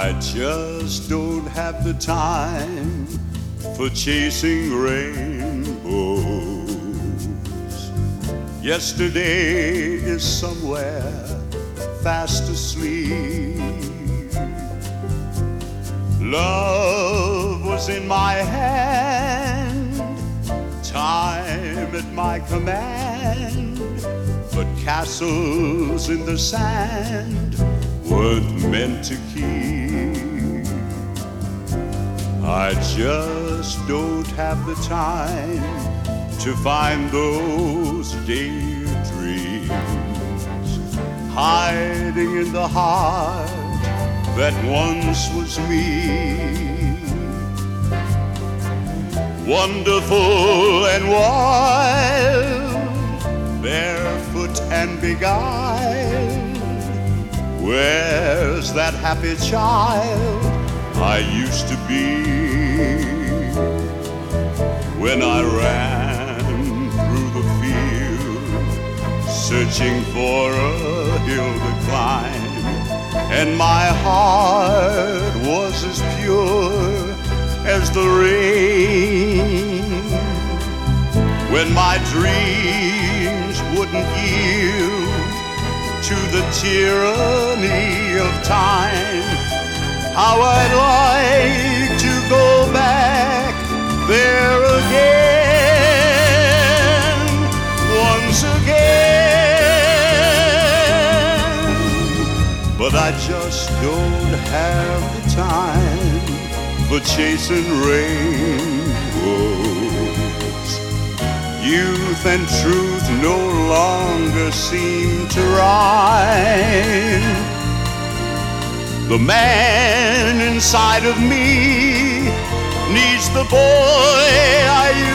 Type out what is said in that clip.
I just don't have the time for chasing rainbows. Yesterday is somewhere fast asleep. Love was in my hand, time at my command, but castles in the sand weren't meant to keep. I just don't have the time to find those daydreams hiding in the heart that once was me. Wonderful and wild, barefoot and beguiled, where's that happy child I used to be? When I ran through the field, searching for a hill to climb, and my heart was as pure as the rain. When my dreams wouldn't yield to the tyranny of time, how I'd like to go back there again, once again. But I just don't have the time for chasing rainbows. Youth and truth no longer seem to rhyme. The man inside of me needs the boy I